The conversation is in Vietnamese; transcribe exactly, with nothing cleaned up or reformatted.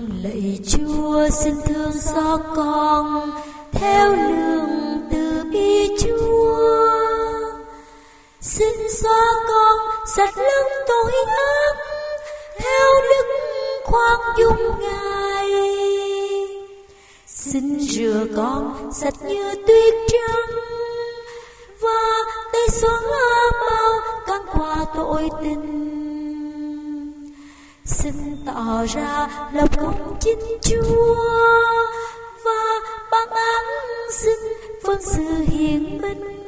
lạy Chúa xin thương xót con theo lương từ bi Chúa, xin xóa con sạch lưng tội ác theo đức khoan dung Ngài, xin rửa con sạch như tuyết trắng và tay xóa bao căn qua tội tình, xin tỏ ra lòng công chính Chúa và ban án xin vâng sự hiền minh.